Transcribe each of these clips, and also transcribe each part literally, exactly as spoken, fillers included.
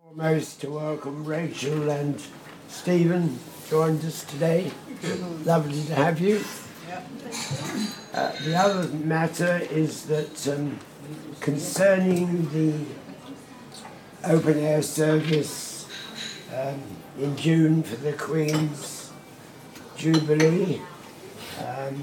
Most to welcome Rachel and Stephen joined us today. Lovely to have you. Uh, the other matter is that um, concerning the open air service um, in June for the Queen's Jubilee, um,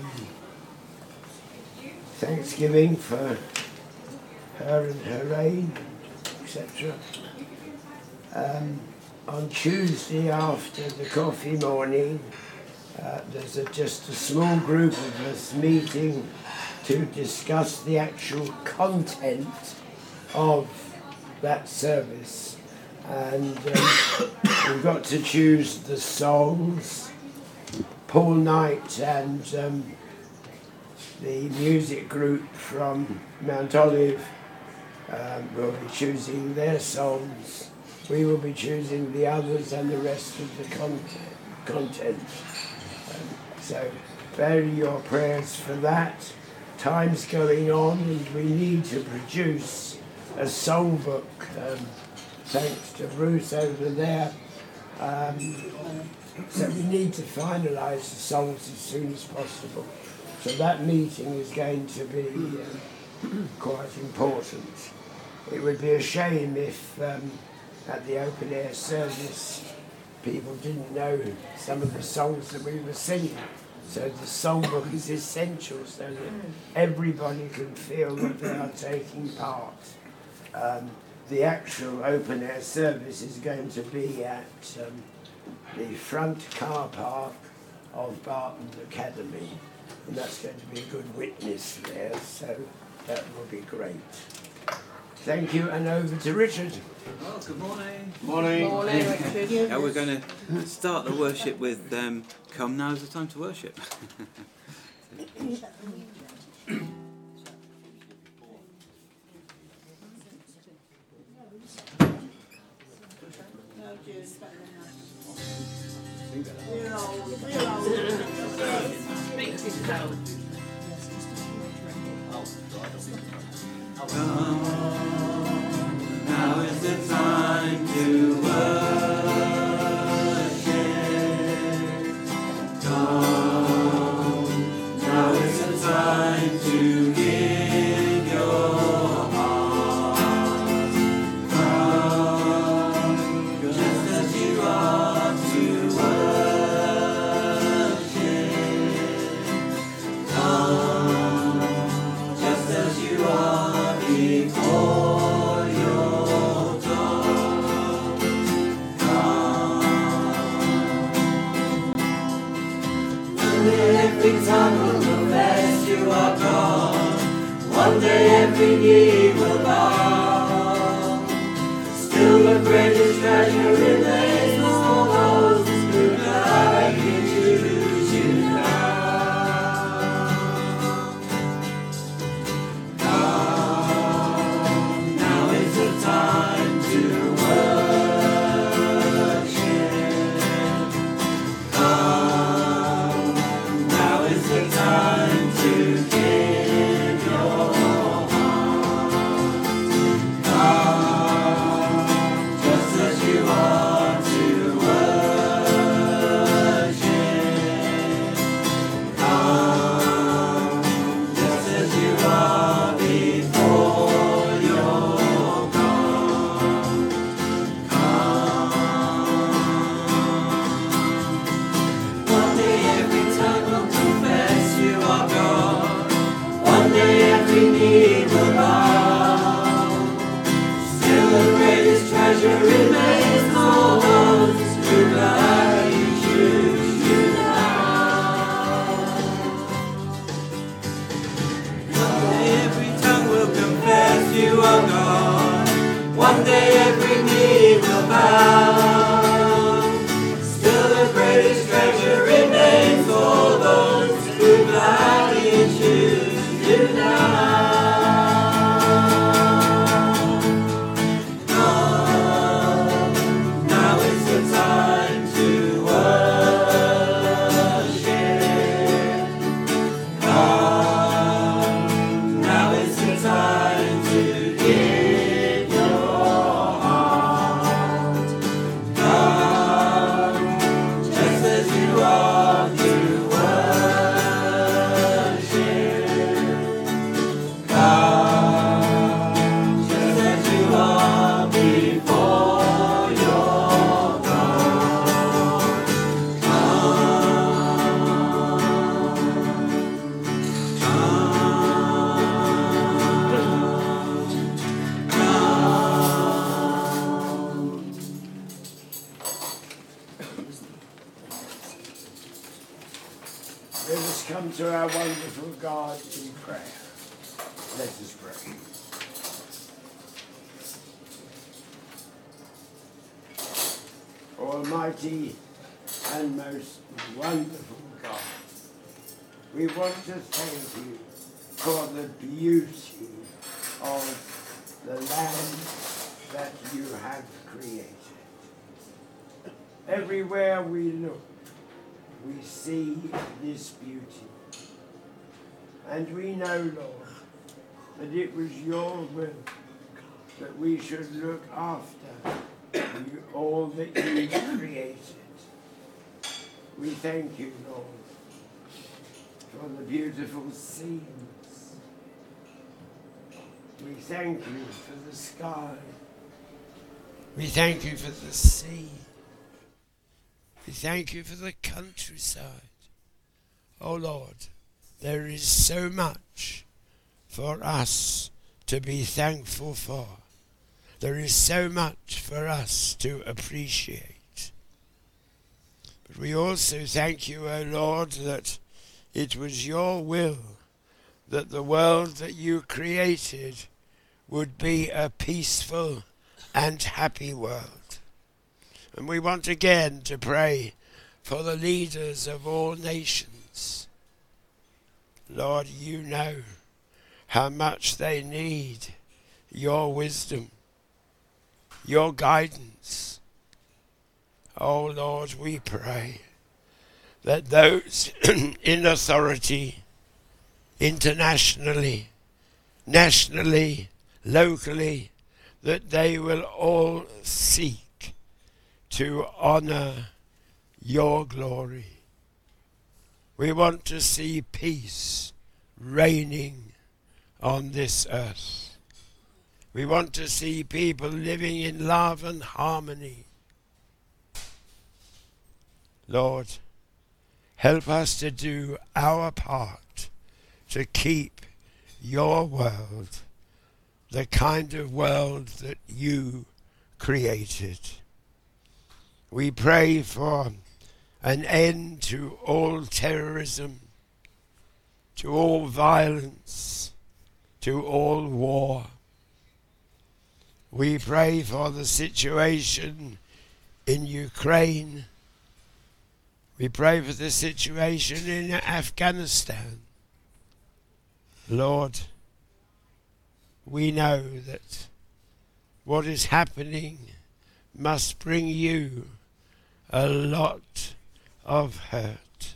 Thanksgiving for her and her reign, et cetera. Um, on Tuesday after the coffee morning, uh, there's a, just a small group of us meeting to discuss the actual content of that service. And um, we've got to choose the songs. Paul Knight and um, the music group from Mount Olive um, will be choosing their songs. We will be choosing the others and the rest of the content. content. Um, so vary your prayers for that. Time's going on and we need to produce a songbook. Um, thanks to Bruce over there. Um, so we need to finalise the songs as soon as possible. So that meeting is going to be um, quite important. It would be a shame if um, at the open air service people didn't know some of the songs that we were singing. So the songbook is essential so that everybody can feel that they are taking part. Um, the actual open air service is going to be at um, the front car park of Barton Academy, and that's going to be a good witness there, so that will be great. Thank you, and over to Richard. Well, good morning. Morning. Morning, Richard. Now we're going to start the worship with um, Come Now is the Time to Worship. Now is the time to worship. Come, now is the time to give your heart. Come, just as you are to worship. Come, just as you are before. Every tongue will confess you are God. One day every knee will bow. Still the greatest treasure remains for those who gladly choose you now. Come, now is the time to worship. Come, time to give your heart. Come, just as you are to worship. Come, just as you are before your God. Come, one day every tongue will confess you are God. One day every knee will bow. Still the greatest treasure remains for those who gladly choose you now. One day every tongue will confess you are God. One day every knee will bow. Still the greatest treasure remains for those who gladly choose you now. Come, now is the time to worship. Come, now is the time to give your to our wonderful God in prayer. Let us pray. Almighty and most wonderful God, we want to thank you for the beauty of the land that you have created. Everywhere we look, we see this beauty. And we know, Lord, that it was your will that we should look after you, all that you created. We thank you, Lord, for the beautiful scenes. We thank you for the sky. We thank you for the sea. We thank you for the countryside. Oh Lord, there is so much for us to be thankful for. There is so much for us to appreciate. But we also thank you, O Lord, that it was your will that the world that you created would be a peaceful and happy world. And we want again to pray for the leaders of all nations. Lord, you know how much they need your wisdom, your guidance. Oh Lord, we pray that those in authority, internationally, nationally, locally, that they will all seek to honor your glory. We want to see peace reigning on this earth. We want to see people living in love and harmony. Lord, help us to do our part to keep your world the kind of world that you created. We pray for an end to all terrorism, to all violence, to all war. We pray for the situation in Ukraine. We pray for the situation in Afghanistan. Lord, we know that what is happening must bring you a lot of hurt.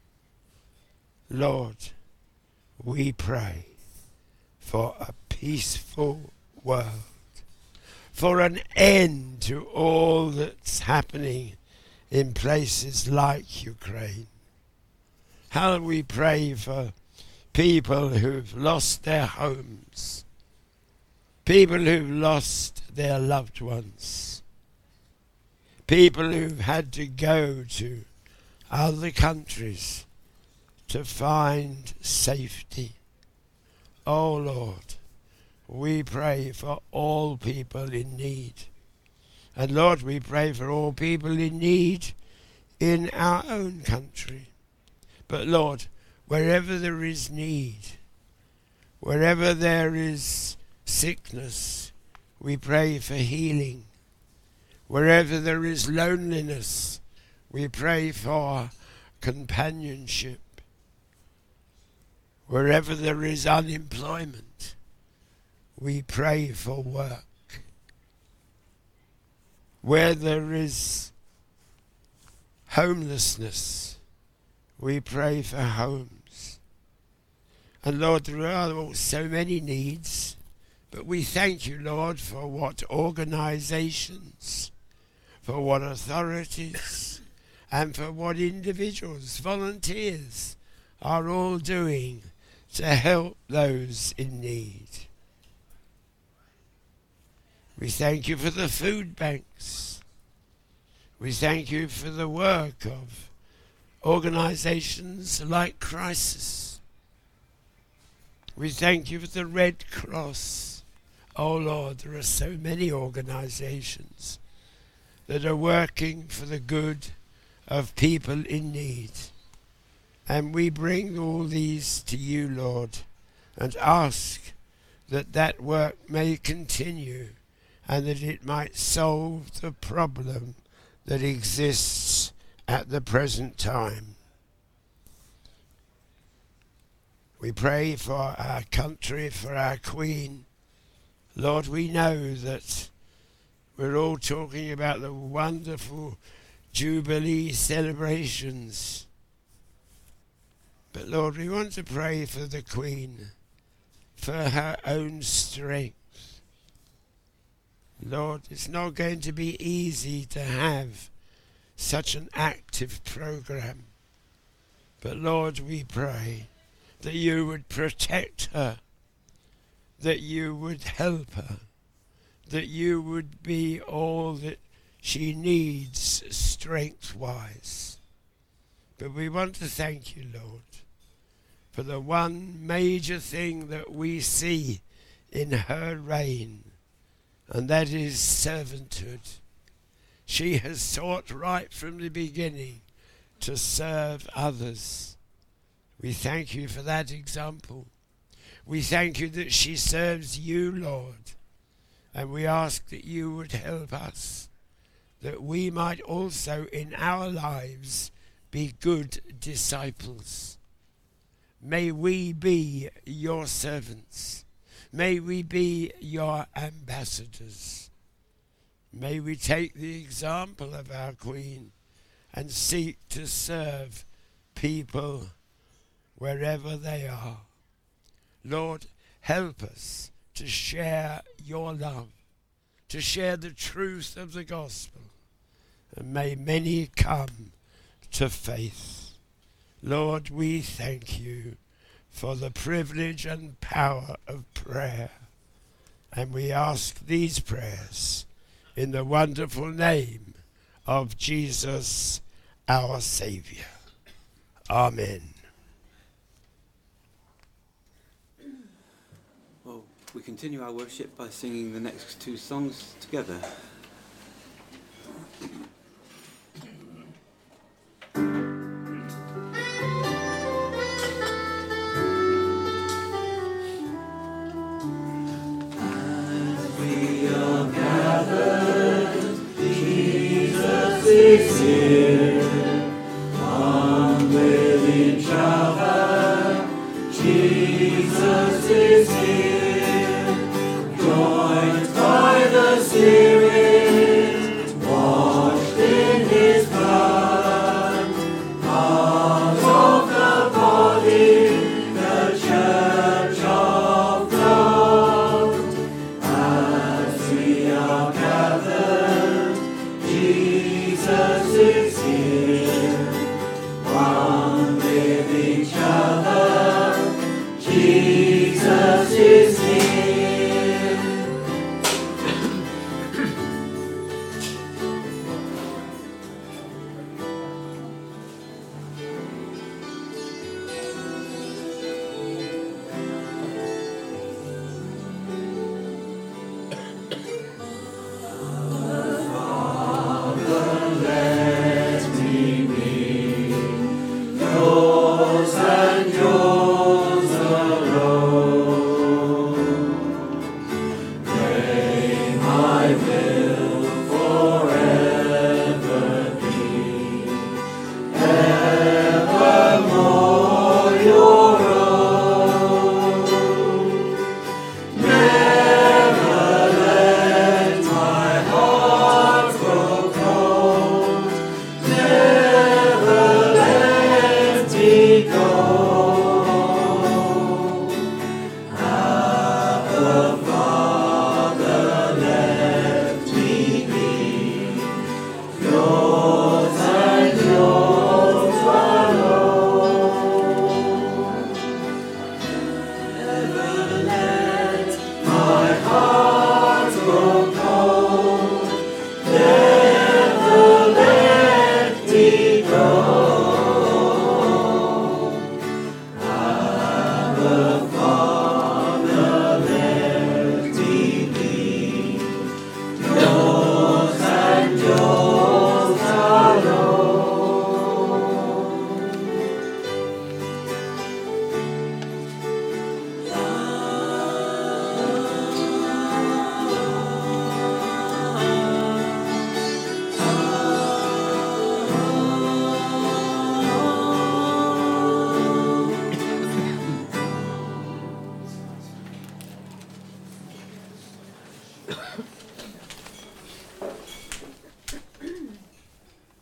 Lord, we pray for a peaceful world, for an end to all that's happening in places like Ukraine. How we pray for people who've lost their homes, people who've lost their loved ones, people who've had to go to other countries to find safety. Oh Lord, we pray for all people in need. And Lord, we pray for all people in need in our own country. But Lord, wherever there is need, wherever there is sickness, we pray for healing. Wherever there is loneliness, we pray for companionship. Wherever there is unemployment, we pray for work. Where there is homelessness, we pray for homes. And Lord, there are so many needs, but we thank you, Lord, for what organizations, for what authorities, and for what individuals, volunteers, are all doing to help those in need. We thank you for the food banks. We thank you for the work of organizations like Crisis. We thank you for the Red Cross. Oh Lord, there are so many organizations that are working for the good of people in need. And we bring all these to you, Lord, and ask that that work may continue and that it might solve the problem that exists at the present time. We pray for our country, for our Queen. Lord, we know that we're all talking about the wonderful Jubilee celebrations. But Lord, we want to pray for the Queen, for her own strength. Lord, it's not going to be easy to have such an active program. But Lord, we pray that you would protect her, that you would help her, that you would be all that she needs strength-wise. But we want to thank you, Lord, for the one major thing that we see in her reign, and that is servanthood. She has sought right from the beginning to serve others. We thank you for that example. We thank you that she serves you, Lord, and we ask that you would help us, that we might also in our lives be good disciples. May we be your servants. May we be your ambassadors. May we take the example of our Queen and seek to serve people wherever they are. Lord, help us to share your love, to share the truth of the gospel, and may many come to faith. Lord, we thank you for the privilege and power of prayer, and we ask these prayers in the wonderful name of Jesus, our Saviour. Amen. Well, we continue our worship by singing the next two songs together. Is here, one with each other. Jesus is here, joined by the Spirit, washed in His blood, part of the body, the Church of God. As we are gathered, Jesus is here, one with each other. Jesus is here.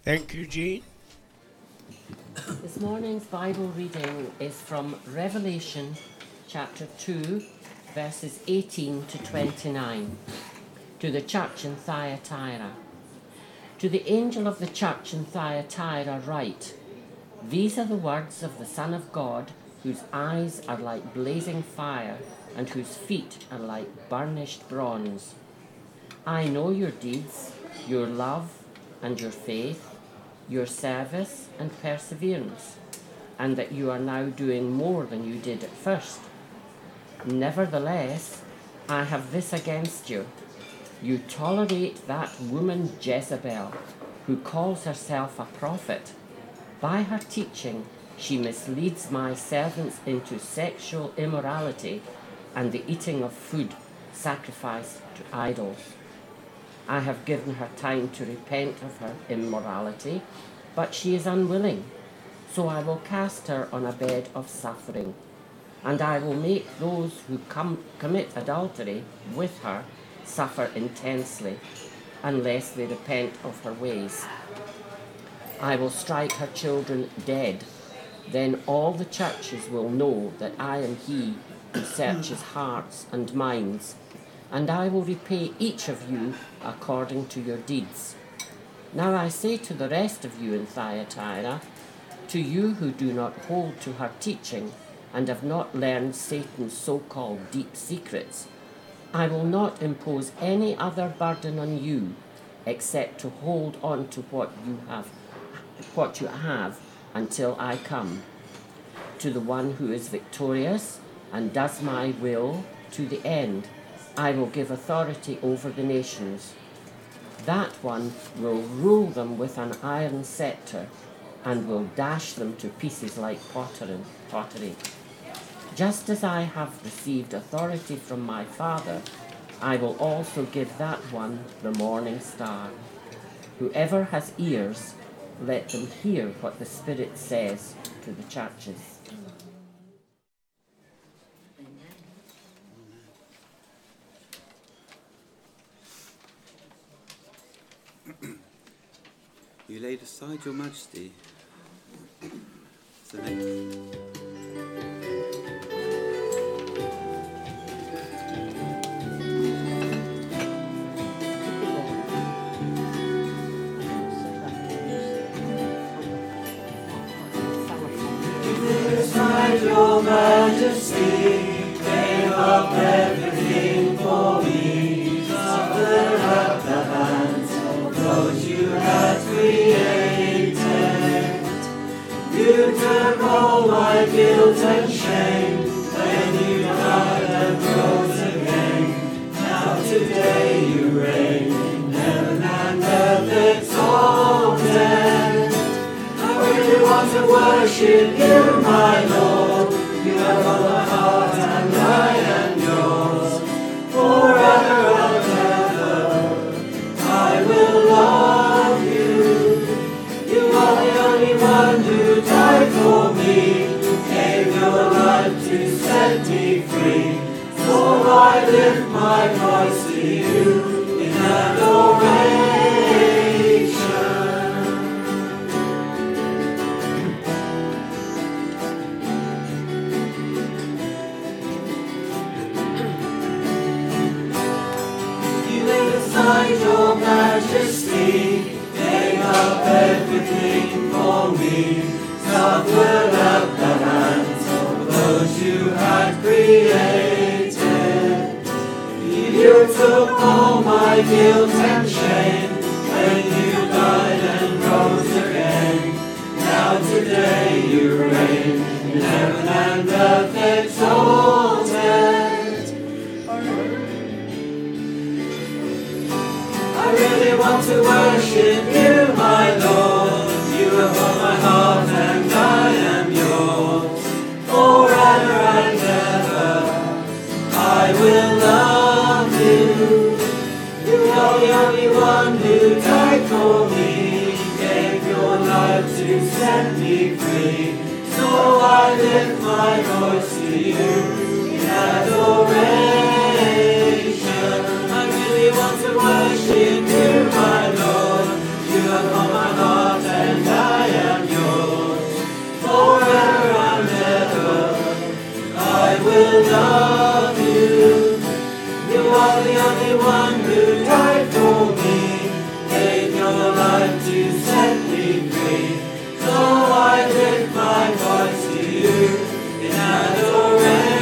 Thank you, Jean. This morning's Bible reading is from Revelation chapter two, verses eighteen to twenty-nine. To the church in Thyatira. To the angel of the church in Thyatira write, These are the words of the Son of God, whose eyes are like blazing fire, and whose feet are like burnished bronze. I know your deeds, your love and your faith, your service and perseverance, and that you are now doing more than you did at first. Nevertheless, I have this against you. You tolerate that woman Jezebel, who calls herself a prophet. By her teaching, she misleads my servants into sexual immorality and the eating of food sacrificed to idols. I have given her time to repent of her immorality, but she is unwilling. So I will cast her on a bed of suffering, and I will make those who come, commit adultery with her suffer intensely, unless they repent of her ways. I will strike her children dead. Then all the churches will know that I am he who searches hearts and minds, and I will repay each of you according to your deeds. Now I say to the rest of you in Thyatira, to you who do not hold to her teaching and have not learned Satan's so-called deep secrets, I will not impose any other burden on you except to hold on to what you have, what you have until I come. To the one who is victorious and does my will to the end, I will give authority over the nations. That one will rule them with an iron scepter and will dash them to pieces like pottery. Just as I have received authority from my Father, I will also give that one the morning star. Whoever has ears, let them hear what the Spirit says to the churches. You laid aside your majesty. It's the next. Your majesty, gave up everything for me, suffered at the hands of those you had created. You took all my guilt and shame, when you died and rose again. Now today you reign in heaven and earth exalted. I really want to worship you, my Lord. You have all my heart and I am yours. Forever and ever I will love you. You are the only one who died for me, gave your life to set me free. So I lift my voice to you in adoration. Your majesty, gave up everything for me, suffered at the hands of those you had created. You took all my guilt and shame, when you died and rose again. Now today you reign in heaven and earth exalted. I really want to worship you, my Lord. You have won my heart and I am yours. Forever and ever I will love you. You are the only one who died for me, gave your life to set me free. So I lift my voice to you in adoration. I really want to worship you, my Lord. You have won my heart love you. You are the only one who died for me, gave your life to set me free. So I lift my voice to you in adoration.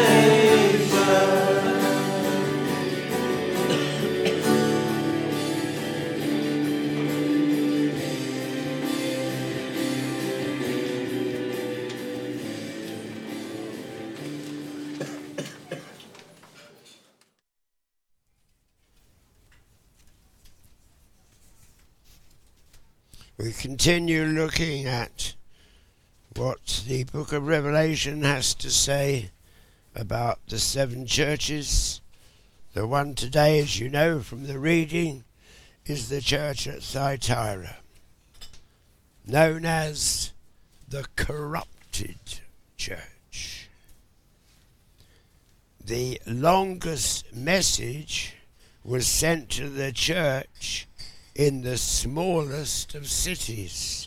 We continue looking at what the book of Revelation has to say about the seven churches. The one today, as you know from the reading, is the church at Thyatira, known as the corrupted church. The longest message was sent to the church in the smallest of cities.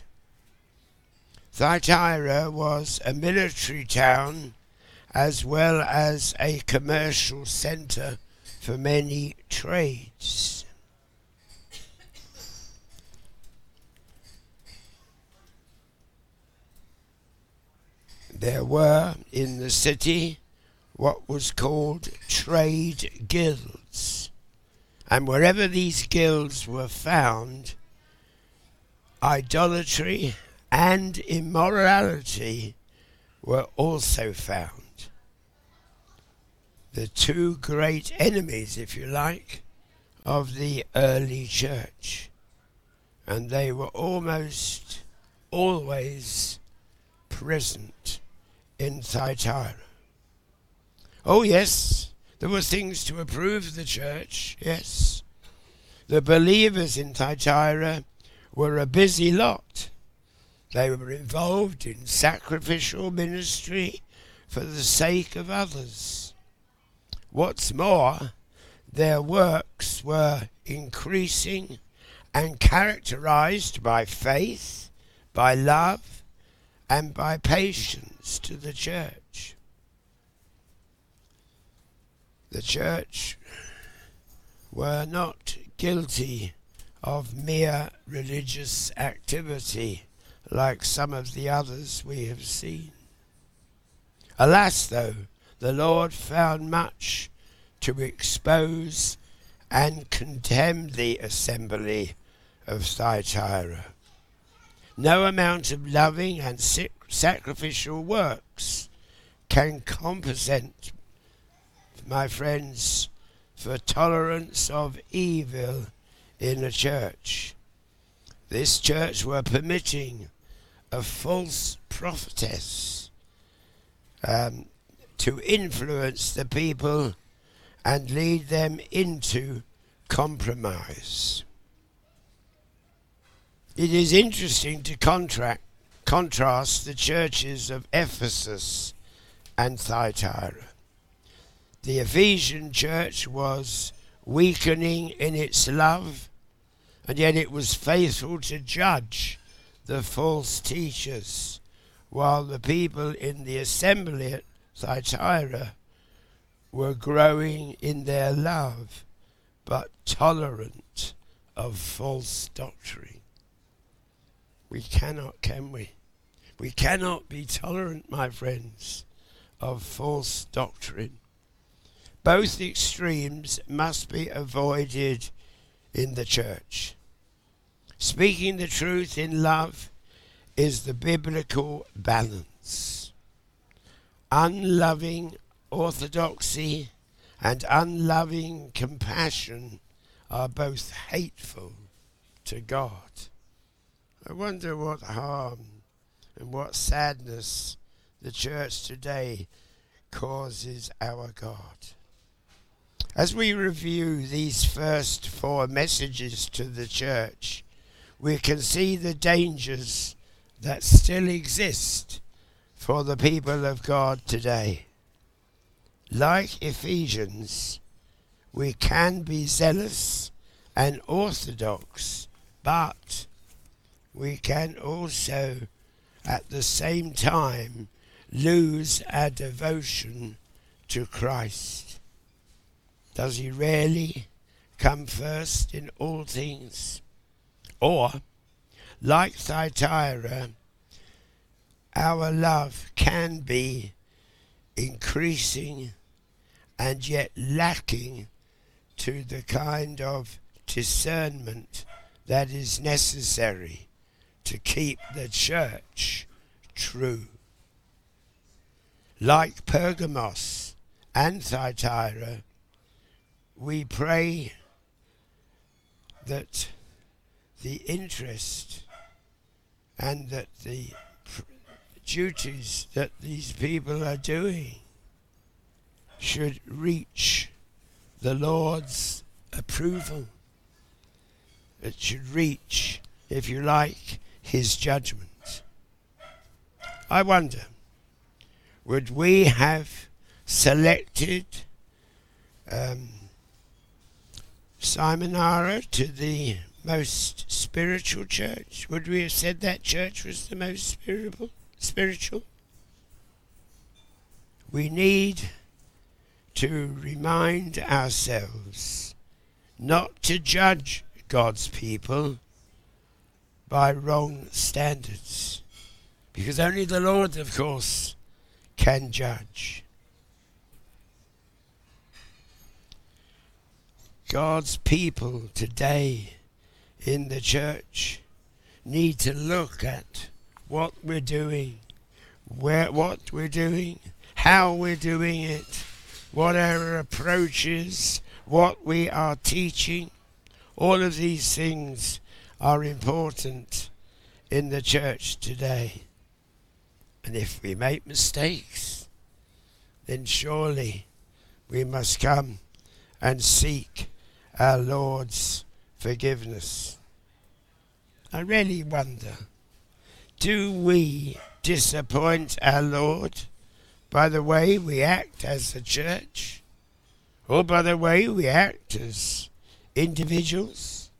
Thyatira was a military town as well as a commercial centre for many trades. There were in the city what was called trade guilds. And wherever these guilds were found, idolatry and immorality were also found. The two great enemies, if you like, of the early church. And they were almost always present in Thyatira. Oh yes, there were things to approve the church, yes. The believers in Thyatira were a busy lot. They were involved in sacrificial ministry for the sake of others. What's more, their works were increasing and characterized by faith, by love, and by patience to the church. The church were not guilty of mere religious activity like some of the others we have seen. Alas, though, the Lord found much to expose and condemn the assembly of Thyatira. No amount of loving and sacrificial works can compensate, my friends, for tolerance of evil in a church. This church were permitting a false prophetess um, to influence the people and lead them into compromise. It is interesting to contract, contrast the churches of Ephesus and Thyatira. The Ephesian church was weakening in its love, and yet it was faithful to judge the false teachers, while the people in the assembly at Thyatira were growing in their love, but tolerant of false doctrine. We cannot, can we? We cannot be tolerant, my friends, of false doctrine. Both extremes must be avoided in the church. Speaking the truth in love is the biblical balance. Unloving orthodoxy and unloving compassion are both hateful to God. I wonder what harm and what sadness the church today causes our God. As we review these first four messages to the church, we can see the dangers that still exist for the people of God today. Like Ephesians, we can be zealous and orthodox, but we can also at the same time lose our devotion to Christ? Does he really come first in all things? Or, like Thyatira, our love can be increasing and yet lacking to the kind of discernment that is necessary to keep the church true. Like Pergamos and Thyatira, we pray that the interest and that the pr- duties that these people are doing should reach the Lord's approval. It should reach, if you like, his judgment. I wonder, would we have selected um, Simonara to the most spiritual church? Would we have said that church was the most spiritual? Spiritual? We need to remind ourselves not to judge God's people by wrong standards, because only the Lord, of course, can judge. God's people today in the church need to look at what we're doing, where what we're doing, how we're doing it, what our approach is, what we are teaching. All of these things are important in the church today. And if we make mistakes, then surely we must come and seek our Lord's forgiveness. I really wonder, do we disappoint our Lord by the way we act as a church, or by the way we act as individuals?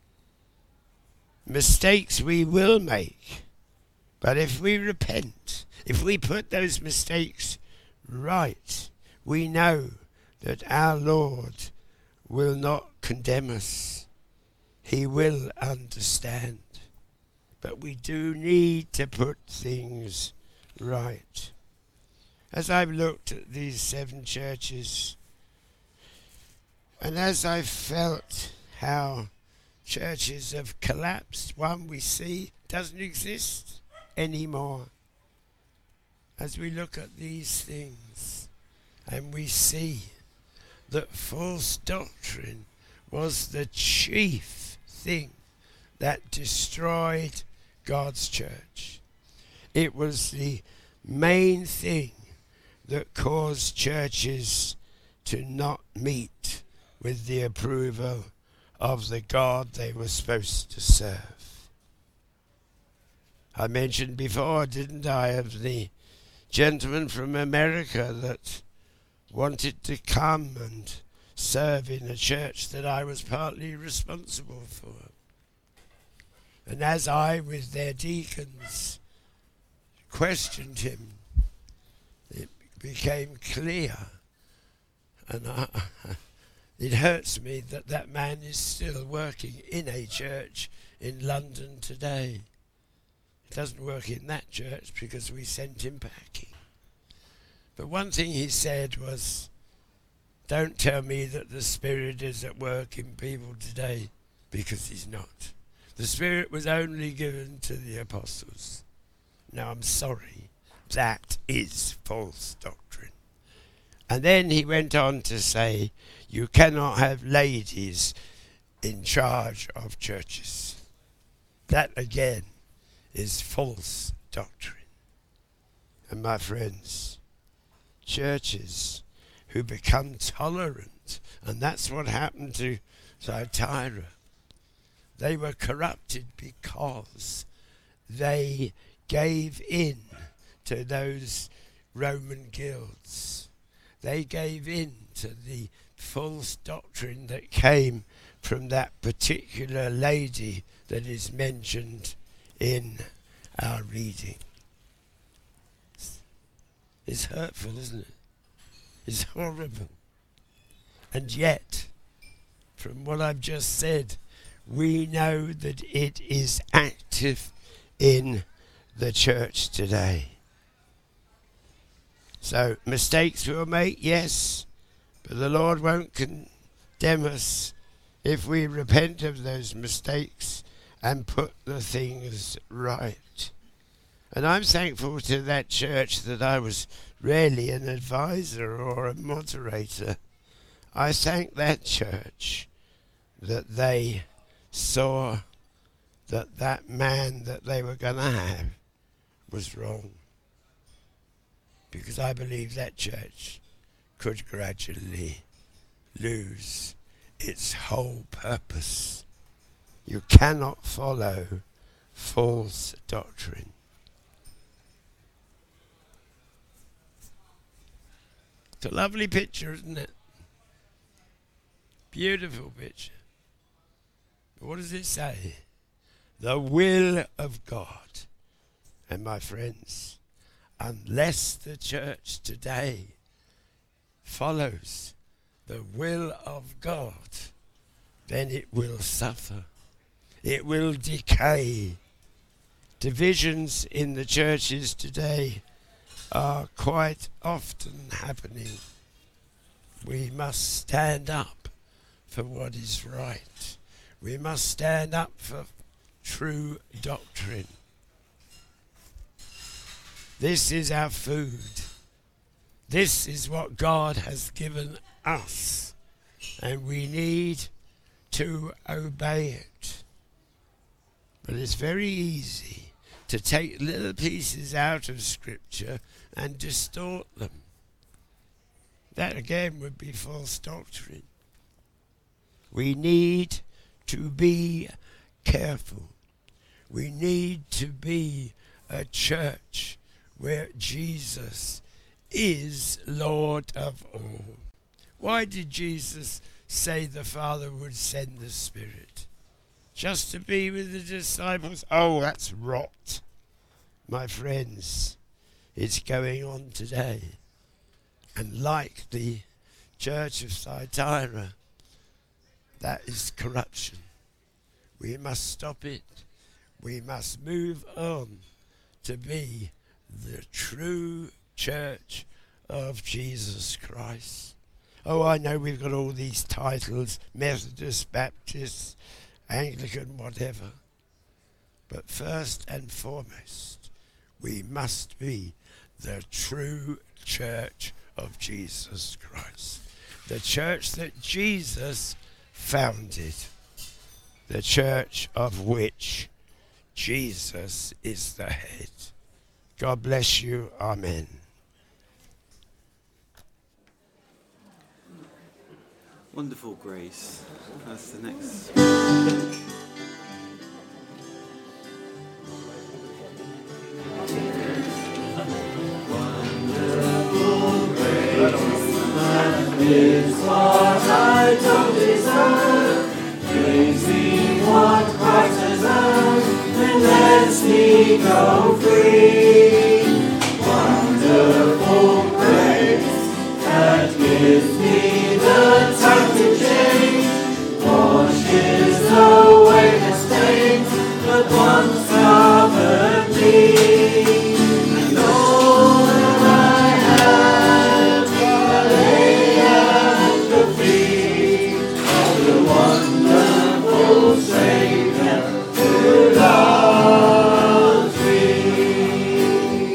Mistakes we will make, but if we repent, if we put those mistakes right, we know that our Lord will not condemn us. He will understand. But we do need to put things right. As I've looked at these seven churches, and as I've felt how churches have collapsed, one we see doesn't exist anymore. As we look at these things and we see that false doctrine was the chief thing that destroyed God's church. It was the main thing that caused churches to not meet with the approval of the God they were supposed to serve. I mentioned before, didn't I, of the gentleman from America that wanted to come and serve in a church that I was partly responsible for. And as I, with their deacons, questioned him, it became clear, and I, it hurts me that that man is still working in a church in London today. He doesn't work in that church because we sent him packing. But one thing he said was, don't tell me that the Spirit is at work in people today, because he's not. The Spirit was only given to the apostles. Now I'm sorry, that is false doctrine. And then he went on to say, you cannot have ladies in charge of churches. That again is false doctrine. And my friends, churches who become tolerant, and that's what happened to Thyatira. They were corrupted because they gave in to those Roman guilds. They gave in to the false doctrine that came from that particular lady that is mentioned in our reading. It's hurtful, isn't it? is horrible. And yet, from what I've just said, we know that it is active in the church today. So, mistakes we'll make, yes, but the Lord won't condemn us if we repent of those mistakes and put the things right. And I'm thankful to that church that I was rarely an advisor or a moderator. I thank that church that they saw that that man that they were going to have was wrong. Because I believe that church could gradually lose its whole purpose. You cannot follow false doctrine. It's a lovely picture, isn't it? Beautiful picture. But what does it say? The will of God. And my friends, unless the church today follows the will of God, then it will suffer. It will decay. Divisions in the churches today are quite often happening. We must stand up for what is right. We must stand up for true doctrine. This is our food. This is what God has given us, and we need to obey it. But it's very easy to take little pieces out of Scripture and distort them. That again would be false doctrine. We need to be careful. We need to be a church where Jesus is Lord of all. Why did Jesus say the Father would send the Spirit? Just to be with the disciples? Oh, that's rot. My friends, it's going on today. And like the church of Thyatira, that is corruption. We must stop it. We must move on to be the true church of Jesus Christ. Oh, I know we've got all these titles, Methodist, Baptist, Anglican, whatever. But first and foremost, we must be the true church of Jesus Christ. The church that Jesus founded. The church of which Jesus is the head. God bless you. Amen. Wonderful Grace. That's the next. Wonderful grace, that is what I don't deserve. Praising what Christ has earned, and lets me go free. Wonderful grace, that gives me the time to change, washes away the stains that once covered me. And all that I have, I lay at the feet of the wonderful Savior who loves me.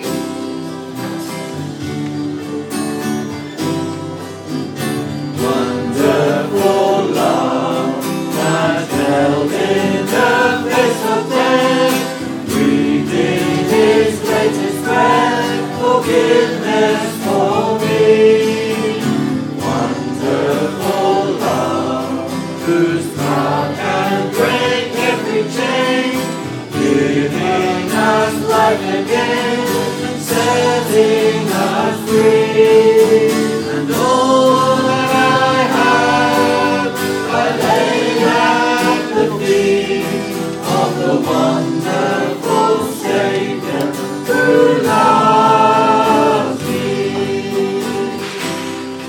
Wonderful love that held in the face of death, breathed in His greatest breath, forgiveness for me. Wonderful love, whose power can break every chain, giving us life again and setting us free. And all that I have, I lay at the feet of the wonderful Savior who loves me.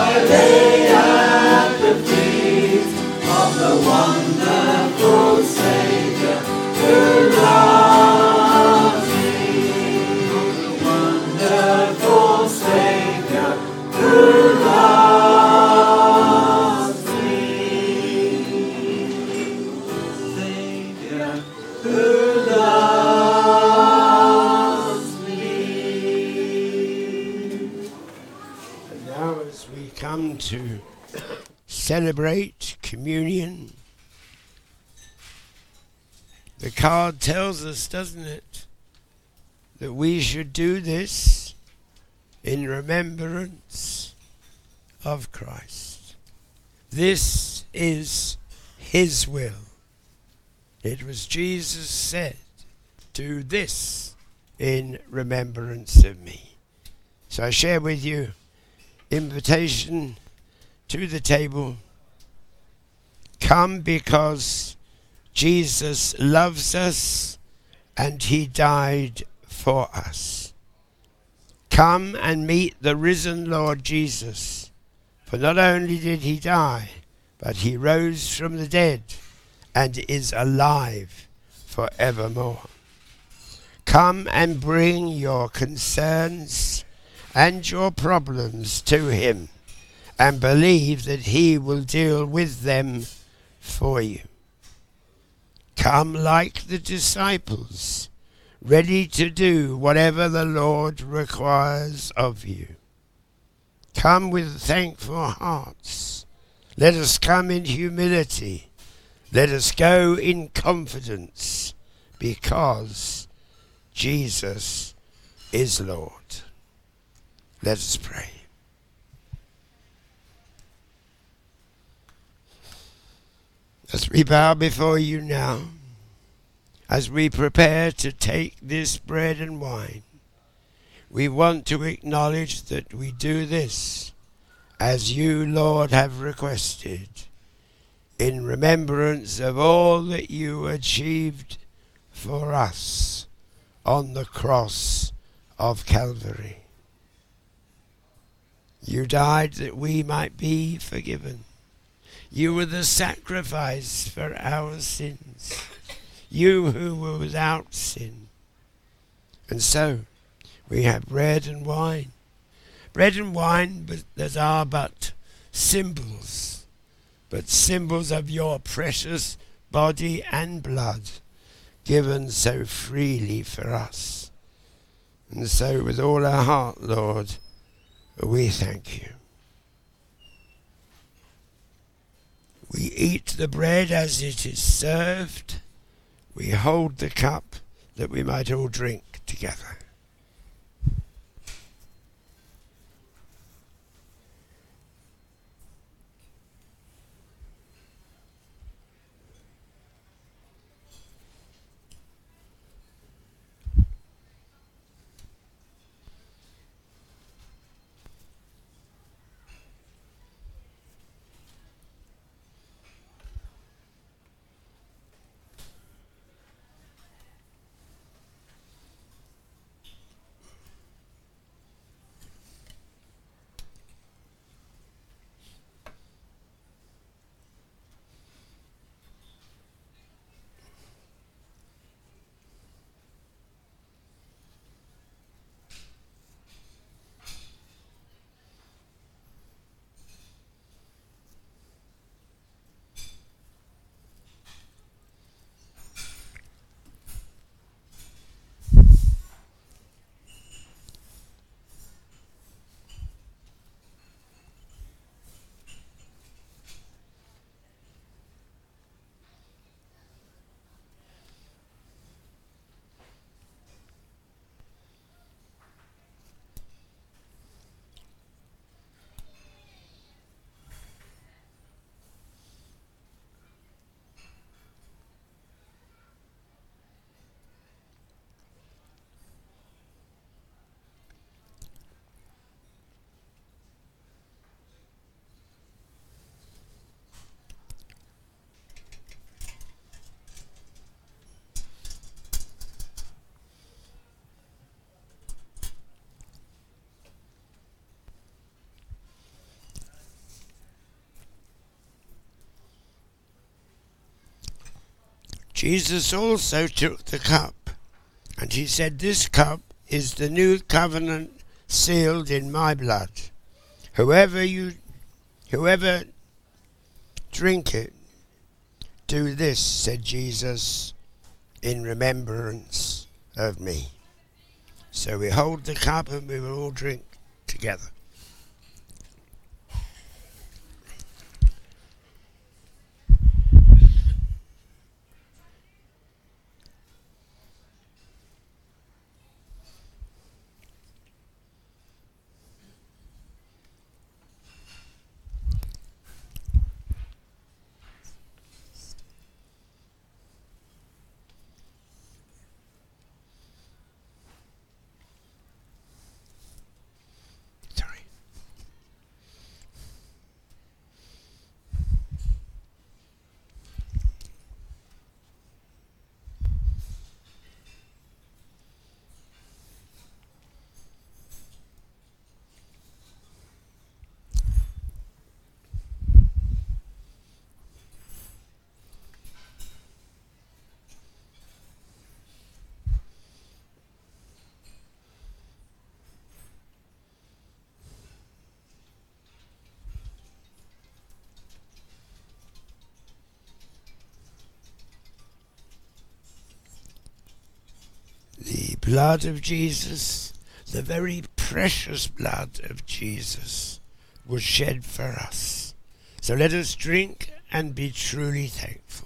To celebrate communion. The card tells us, doesn't it, that we should do this in remembrance of Christ. This is his will. It was Jesus said, do this in remembrance of me. So I share with you invitation to the table. Come because Jesus loves us and he died for us. Come and meet the risen Lord Jesus, for not only did he die, but he rose from the dead and is alive forevermore. Come and bring your concerns and your problems to him, and believe that he will deal with them for you. Come like the disciples, ready to do whatever the Lord requires of you. Come with thankful hearts. Let us come in humility. Let us go in confidence, because Jesus is Lord. Let us pray. As we bow before you now, as we prepare to take this bread and wine, we want to acknowledge that we do this as you, Lord, have requested, in remembrance of all that you achieved for us on the cross of Calvary. You died that we might be forgiven. You were the sacrifice for our sins. You who were without sin. And so we have bread and wine. Bread and wine but that are but symbols, but symbols of your precious body and blood given so freely for us. And so with all our heart, Lord, we thank you. We eat the bread as it is served. We hold the cup that we might all drink together. Jesus also took the cup, and he said, "This cup is the new covenant sealed in my blood. Whoever you, whoever drink it, do this," said Jesus, "in remembrance of me." So we hold the cup and we will all drink together. Sorry. The blood of Jesus, the very precious blood of Jesus, was shed for us. So let us drink and be truly thankful.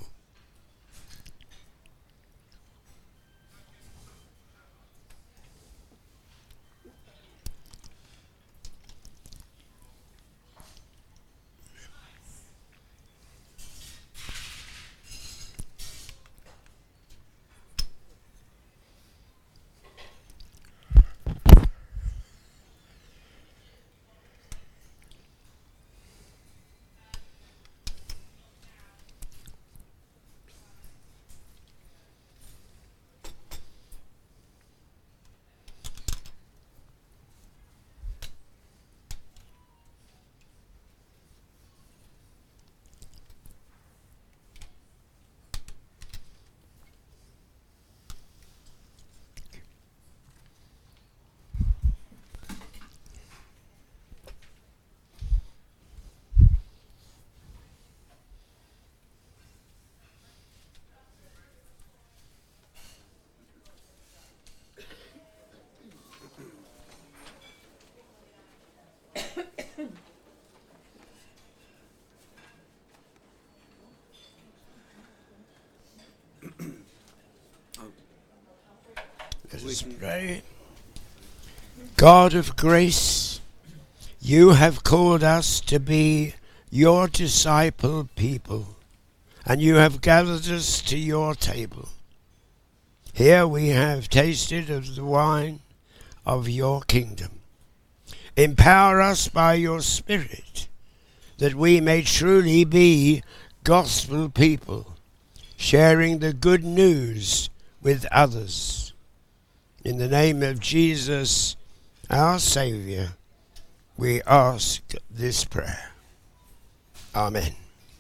Let us pray. God of grace, you have called us to be your disciple people, and you have gathered us to your table. Here we have tasted of the wine of your kingdom. Empower us by your Spirit, that we may truly be gospel people, sharing the good news with others. In the name of Jesus, our Saviour, we ask this prayer. Amen.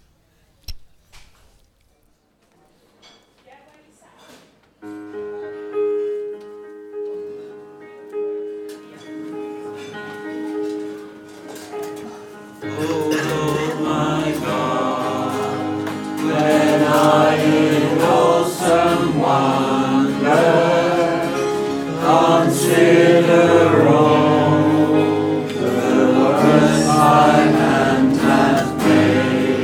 Consider all the works thy hand hath made.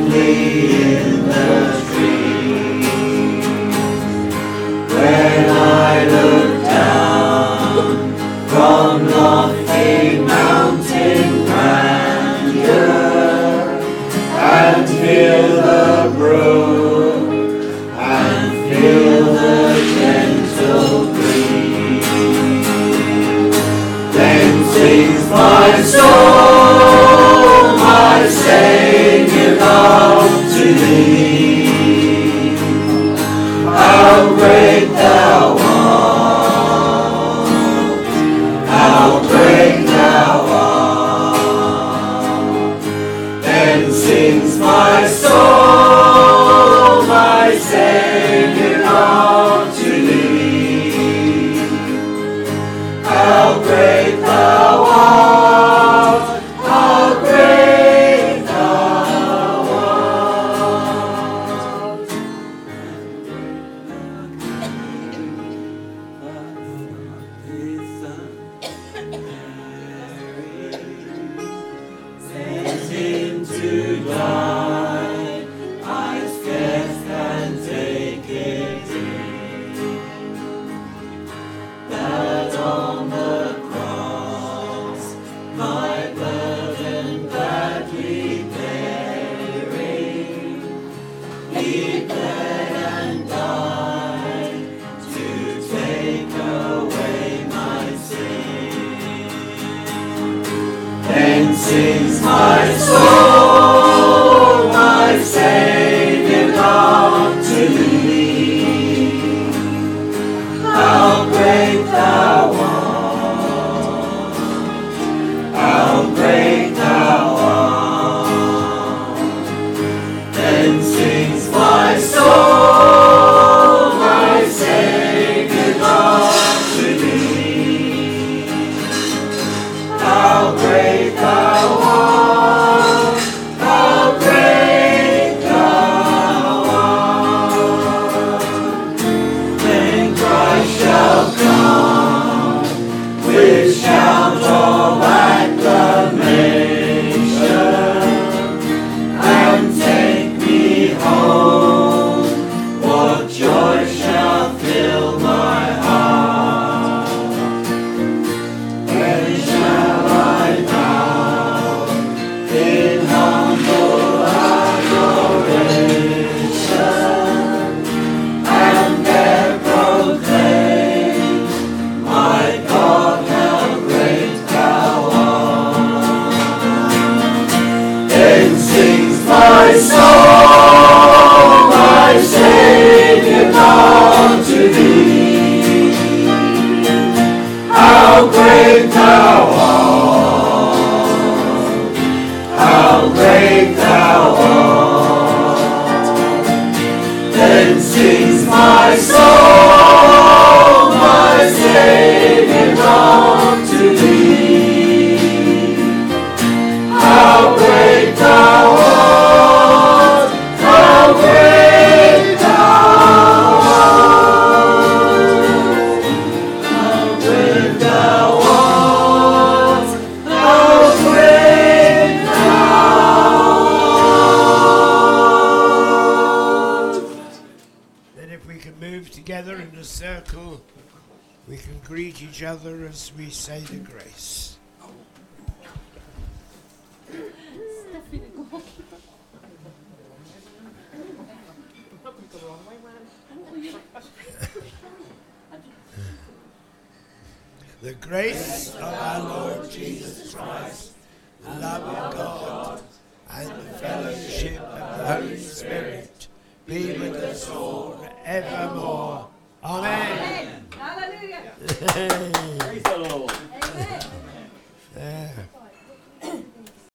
The grace of our Lord Jesus Christ, the love of God, and the fellowship of the Holy Spirit be with us all evermore. Amen. Hallelujah.